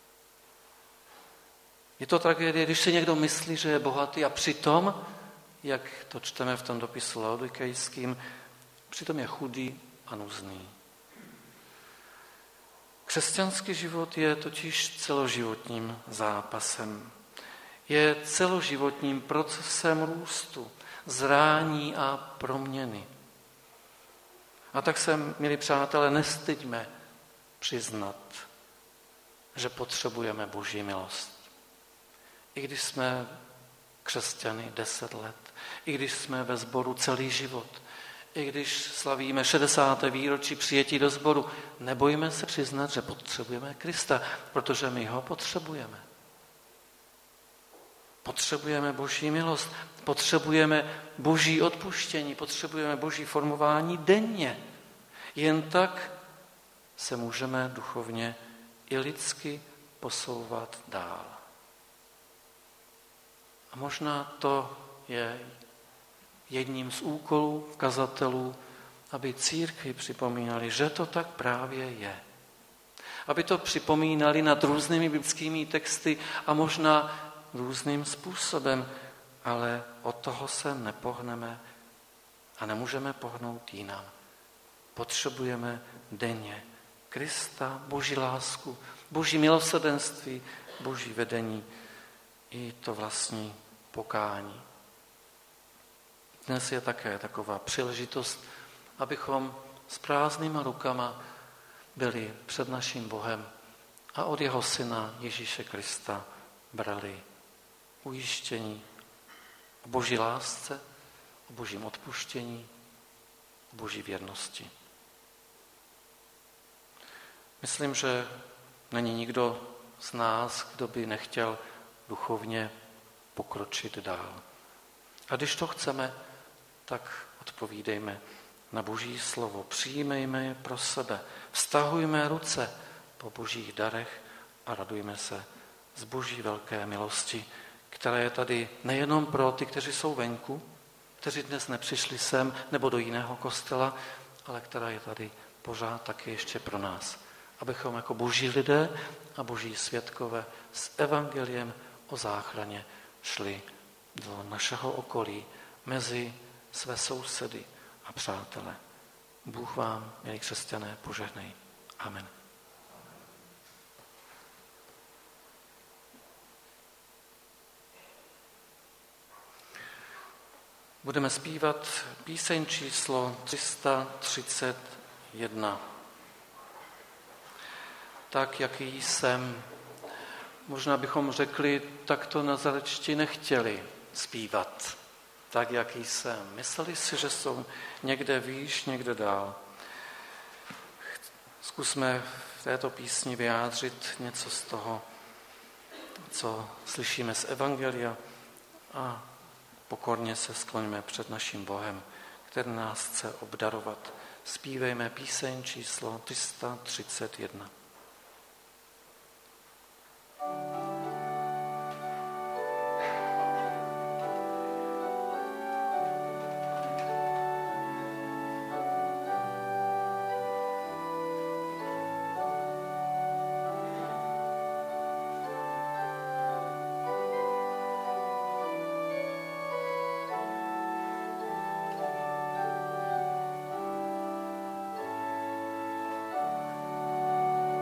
Je to tragédie, když si někdo myslí, že je bohatý a přitom, jak to čteme v tom dopisu laodikejským, přitom je chudý a nuzný. Křesťanský život je totiž celoživotním zápasem. Je celoživotním procesem růstu, zrání a proměny. A tak se, milí přátelé, nestyďme přiznat, že potřebujeme Boží milost. I když jsme křesťany deset let, i když jsme ve sboru celý život, i když slavíme šedesáté výročí přijetí do sboru, nebojme se přiznat, že potřebujeme Krista, protože my ho potřebujeme. Potřebujeme Boží milost, potřebujeme Boží odpuštění, potřebujeme Boží formování denně. Jen tak se můžeme duchovně i lidsky posouvat dál. A možná to je jedním z úkolů kazatelů, aby církvi připomínali, že to tak právě je. Aby to připomínali nad různými biblickými texty a možná různým způsobem, ale od toho se nepohneme a nemůžeme pohnout jinam. Potřebujeme denně Krista, Boží lásku, Boží milosrdenství, Boží vedení i to vlastní pokání. Dnes je také taková příležitost, abychom s prázdnýma rukama byli před naším Bohem a od jeho syna Ježíše Krista brali ujištění o Boží lásce, o Božím odpuštění, o Boží věrnosti. Myslím, že není nikdo z nás, kdo by nechtěl duchovně pokročit dál. A když to chceme, tak odpovídejme na Boží slovo, přijmejme je pro sebe, vztahujme ruce po Božích darech a radujme se z Boží velké milosti, která je tady nejenom pro ty, kteří jsou venku, kteří dnes nepřišli sem nebo do jiného kostela, ale která je tady pořád taky ještě pro nás, abychom jako Boží lidé a Boží svědkové s evangeliem o záchraně šli do našeho okolí, mezi své sousedy a přátele. Bůh vám, milí křesťané, požehnej. Amen. Budeme zpívat píseň číslo tři sta třicet jedna. Tak, jaký jsem. Možná bychom řekli, tak to nazarečtí nechtěli zpívat. Tak, jaký jsem. Mysleli si, že jsou někde výš, někde dál. Zkusme v této písni vyjádřit něco z toho, co slyšíme z evangelia a pokorně se skloňme před naším Bohem, který nás chce obdarovat. Zpívejme píseň číslo tři sta třicet jedna. Thank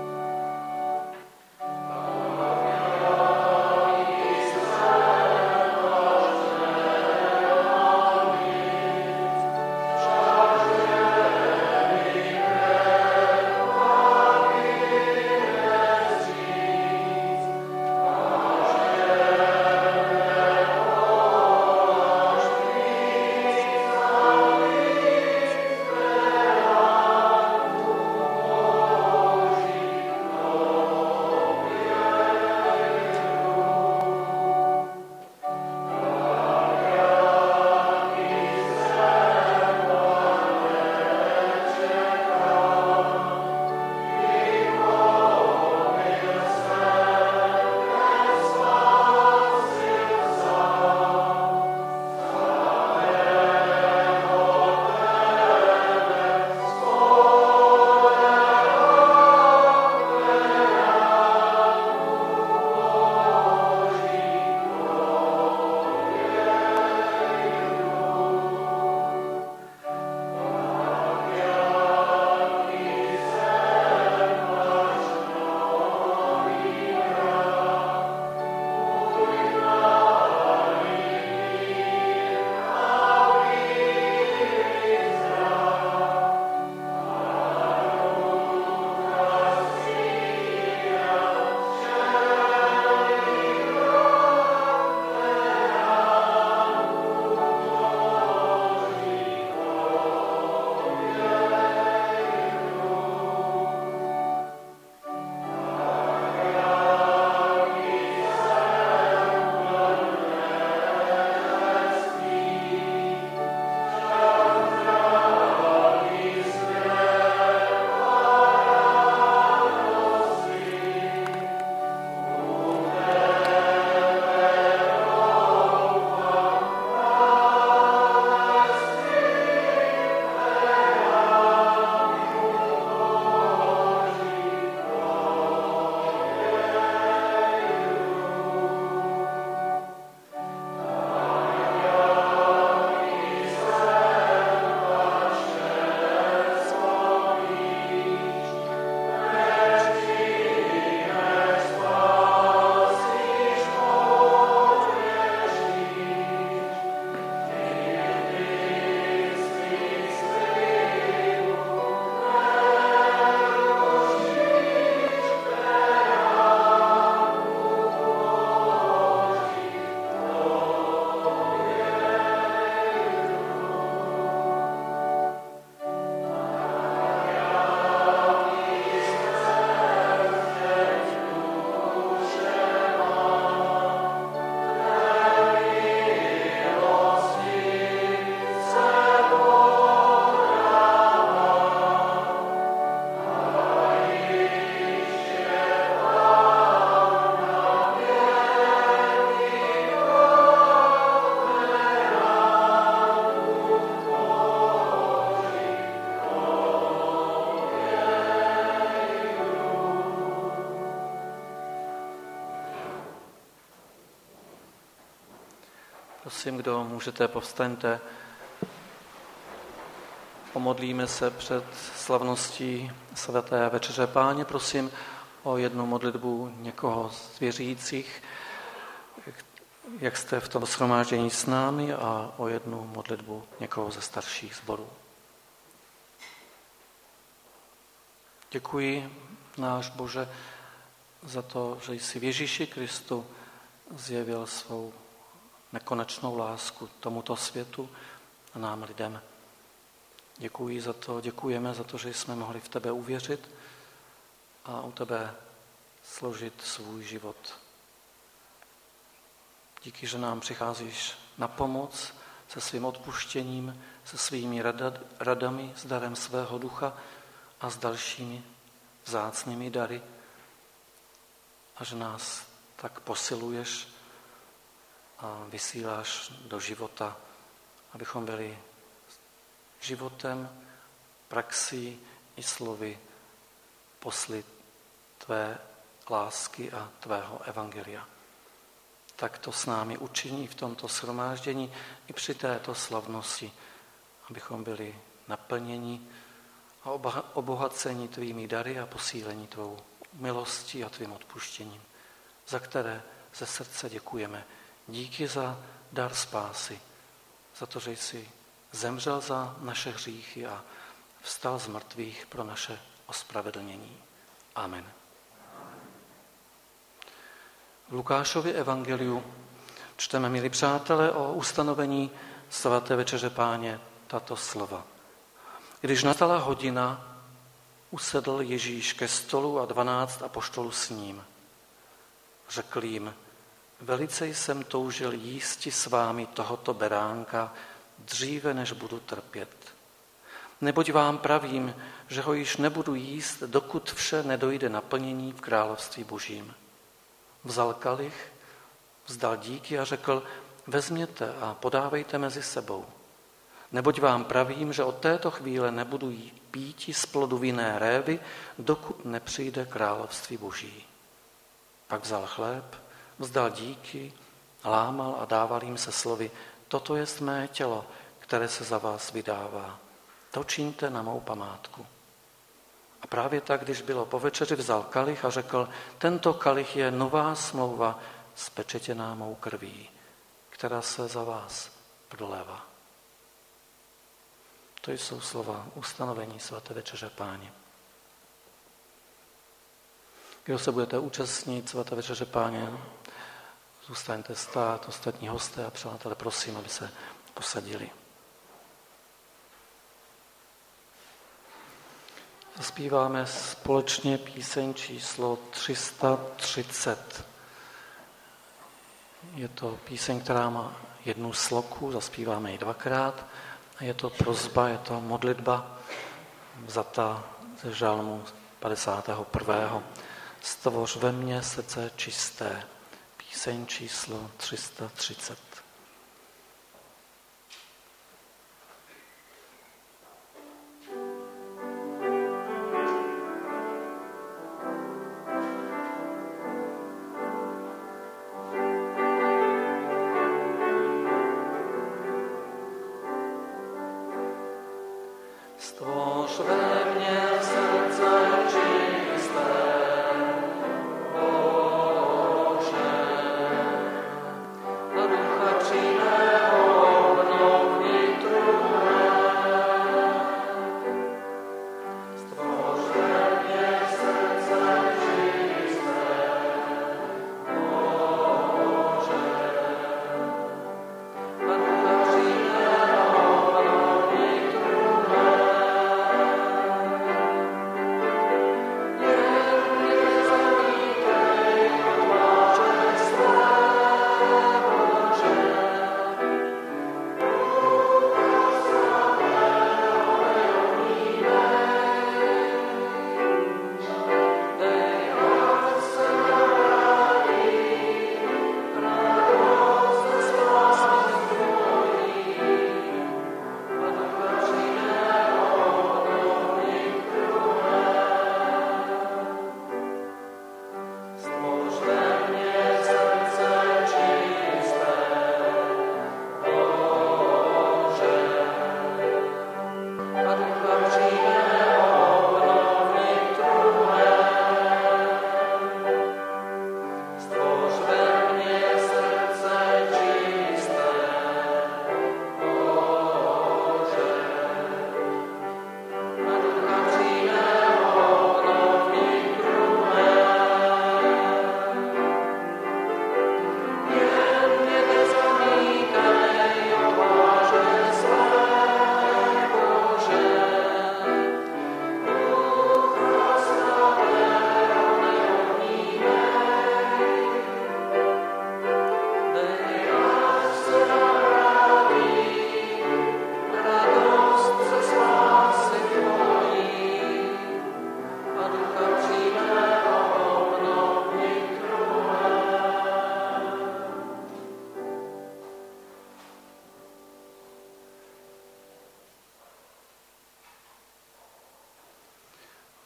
Prosím, kdo můžete, povstaňte. Pomodlíme se před slavností svaté večeře Páně. Prosím o jednu modlitbu někoho z věřících, jak jste v tom shromáždění s námi, a o jednu modlitbu někoho ze starších sborů. Děkuji, náš Bože, za to, že jsi v Ježíši Kristu zjevil svou nekonečnou lásku tomuto světu a nám lidem. Děkuji za to, děkujeme za to, že jsme mohli v tebe uvěřit a u tebe složit svůj život. Díky, že nám přicházíš na pomoc se svým odpuštěním, se svými radami, s darem svého ducha a s dalšími vzácnými dary, a že nás tak posiluješ a vysíláš do života, abychom byli životem, praxí i slovy posly tvé lásky a tvého evangelia. Tak to s námi učiní v tomto shromáždění i při této slavnosti, abychom byli naplněni a obohaceni tvými dary a posílení tvou milostí a tvým odpuštěním, za které ze srdce děkujeme. Díky za dar spásy, za to, že jsi zemřel za naše hříchy a vstal z mrtvých pro naše ospravedlnění. Amen. V Lukášově evangeliu čteme, milí přátelé, o ustanovení svaté večeře Páně tato slova. Když nastala hodina, usedl Ježíš ke stolu a dvanáct apoštolů s ním. Řekl jim, velice jsem toužil jísti s vámi tohoto beránka dříve, než budu trpět. Neboť vám pravím, že ho již nebudu jíst, dokud vše nedojde naplnění v království Božím. Vzal kalich, vzdal díky a řekl, vezměte a podávejte mezi sebou. Neboť vám pravím, že od této chvíle nebudu píti z plodu vinné révy, dokud nepřijde království Boží. Pak vzal chléb, vzdal díky, lámal a dával jim se slovy, toto jest mé tělo, které se za vás vydává. To čiňte na mou památku. A právě tak, když bylo po večeři, vzal kalich a řekl, tento kalich je nová smlouva spečetěná mou krví, která se za vás prolévá. To jsou slova ustanovení svaté večeře Páně. Kdo se budete účastnit svaté večeře Páně, zůstaňte stát, ostatní hosté a přátelé, prosím, aby se posadili. Zaspíváme společně píseň číslo tři sta třicet. Je to píseň, která má jednu sloku, zaspíváme ji dvakrát. A je to prosba, je to modlitba vzata ze žalmu padesátého prvého. Stvoř ve mně srdce čisté. Píseň číslo tři sta třicet. Stvoř ve mně srdce čisté, Bože, a ducha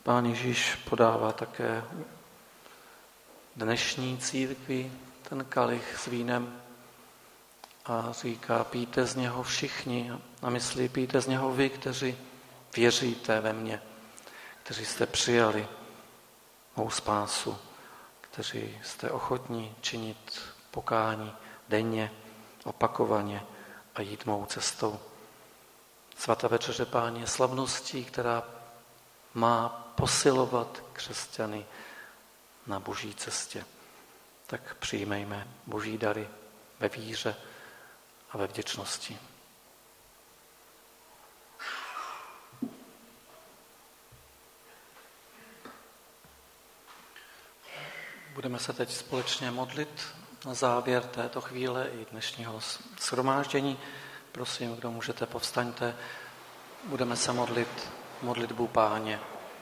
Pán Ježíš podává také dnešní církvi ten kalich s vínem a říká, pijte z něho všichni. A myslí, pijte z něho vy, kteří věříte ve mně, kteří jste přijali mou spásu, kteří jste ochotní činit pokání denně, opakovaně a jít mou cestou. Svatá večeře Páně je slavností, která má posilovat křesťany na boží cestě. Tak přijmejme boží dary ve víře a ve vděčnosti. Budeme se teď společně modlit na závěr této chvíle i dnešního shromáždění. Prosím, kdo můžete, povstaňte. Budeme se modlit modlitbu Páně.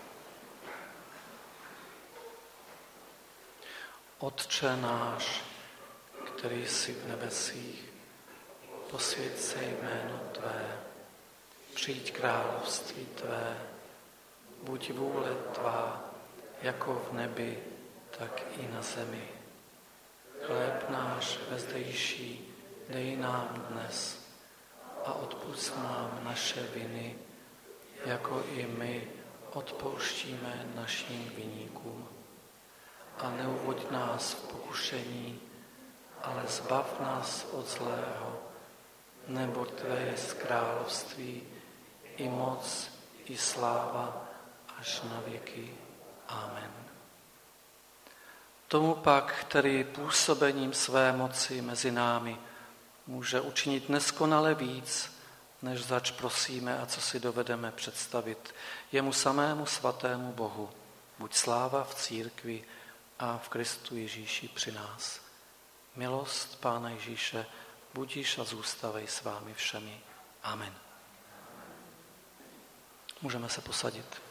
Otče náš, který jsi v nebesích, posvěť se jméno Tvé, přijď království Tvé, buď vůle Tvá, jako v nebi, tak i na zemi. Chléb náš vezdejší dej nám dnes a odpusť nám naše viny, jako i my odpouštíme našim viníkům. A neuvoď nás v pokušení, ale zbav nás od zlého, neboť Tvé jest království, i moc, i sláva, až na věky. Amen. Tomu pak, který působením své moci mezi námi může učinit neskonale víc, než zač prosíme a co si dovedeme představit, jemu samému svatému Bohu, buď sláva v církvi a v Kristu Ježíši při nás. Milost Pána Ježíše, budiš a zůstavej s vámi všemi. Amen. Můžeme se posadit.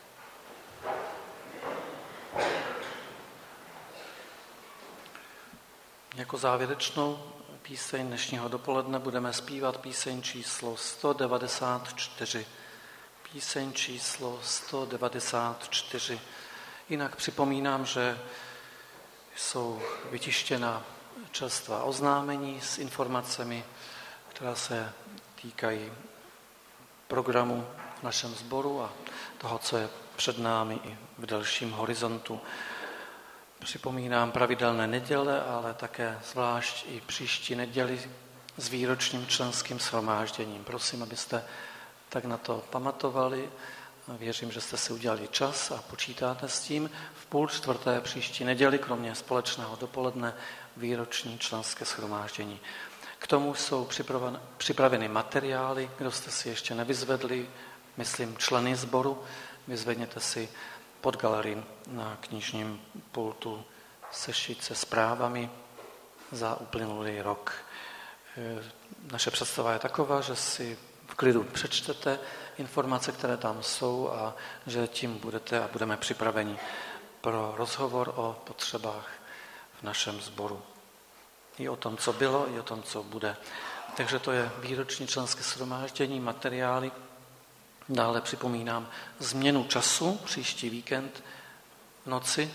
Jako závěrečnou píseň dnešního dopoledne budeme zpívat píseň číslo sto devadesát čtyři. Píseň číslo sto devadesát čtyři. Jinak připomínám, že jsou vytištěna čerstvá oznámení s informacemi, která se týkají programu v našem sboru a toho, co je před námi i v dalším horizontu. Připomínám pravidelné neděle, ale také zvlášť i příští neděli s výročním členským shromážděním. Prosím, abyste tak na to pamatovali. Věřím, že jste si udělali čas a počítáte s tím. V půl čtvrté příští neděli, kromě společného dopoledne, výroční členské shromáždění. K tomu jsou připraveny materiály, kdo jste si ještě nevyzvedli, myslím členy sboru, vyzvedněte si pod galerii na knižním pultu sešit se zprávami za uplynulý rok. Naše představa je taková, že si v klidu přečtete informace, které tam jsou a že tím budete a budeme připraveni pro rozhovor o potřebách v našem sboru. I o tom, co bylo, i o tom, co bude. Takže to je výroční členské shromáždění, materiály. Dále připomínám změnu času, příští víkend v noci.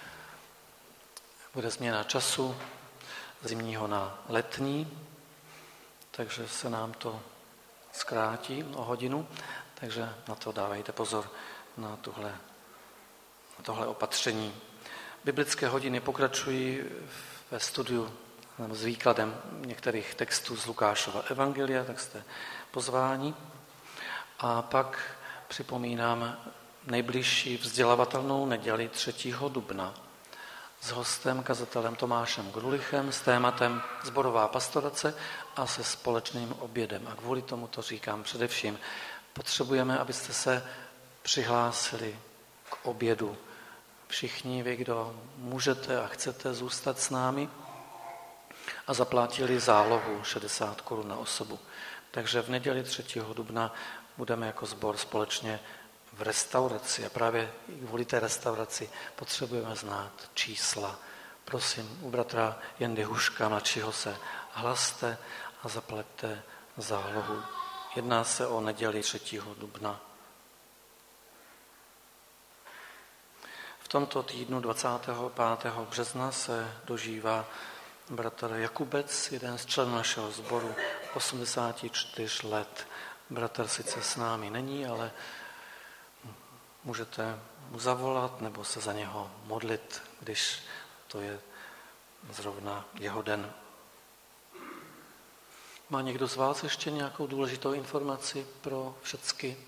Bude změna času zimního na letní, takže se nám to zkrátí o hodinu, takže na to dávejte pozor, na tohle, na tohle opatření. Biblické hodiny pokračují ve studiu nebo s výkladem některých textů z Lukášova evangelia, tak jste pozváni. A pak připomínám nejbližší vzdělavatelnou neděli třetího dubna s hostem, kazatelem Tomášem Grulichem, s tématem Sborová pastorace a se společným obědem. A kvůli tomu to říkám především. Potřebujeme, abyste se přihlásili k obědu. Všichni vy, kdo můžete a chcete zůstat s námi a zaplatili zálohu šedesát korun na osobu. Takže v neděli třetího dubna budeme jako sbor společně v restauraci a právě kvůli té restauraci potřebujeme znát čísla. Prosím, u bratra Jendy Huška, mladšího, se hlaste a zaplaťte zálohu. Jedná se o neděli třetího dubna. V tomto týdnu dvacátého pátého března se dožívá bratr Jakubec, jeden z členů našeho sboru, osmdesát čtyři let. Bratr sice s námi není, ale můžete mu zavolat nebo se za něho modlit, když to je zrovna jeho den. Má někdo z vás ještě nějakou důležitou informaci pro všecky?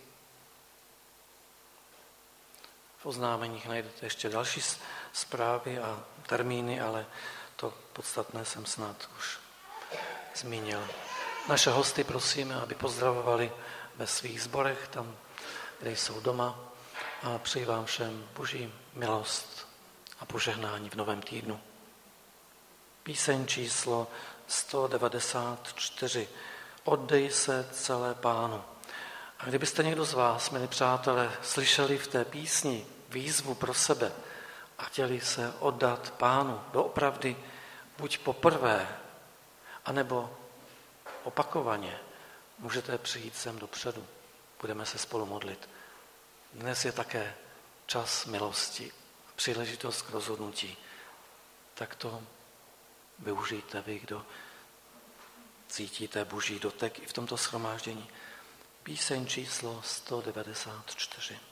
V oznámeních najdete ještě další zprávy a termíny, ale to podstatné jsem snad už zmínil. Naše hosty prosíme, aby pozdravovali ve svých sborech, tam, kde jsou doma, a přeji vám všem Boží milost a požehnání v novém týdnu. Píseň číslo sto devadesát čtyři. Oddej se celé Pánu. A kdybyste někdo z vás, milí přátelé, slyšeli v té písni výzvu pro sebe a chtěli se oddat Pánu doopravdy buď poprvé, anebo opakovaně, můžete přijít sem dopředu. Budeme se spolu modlit. Dnes je také čas milosti, příležitost k rozhodnutí. Tak to využijte vy, kdo cítíte Boží dotek i v tomto shromáždění. Píseň číslo sto devadesát čtyři.